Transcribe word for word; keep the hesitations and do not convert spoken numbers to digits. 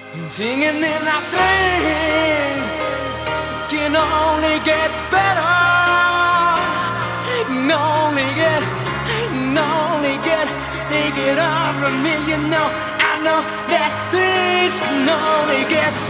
Singing in our things can only get better. It can only get, it can only get, take it on from me. You know, I know that things can only get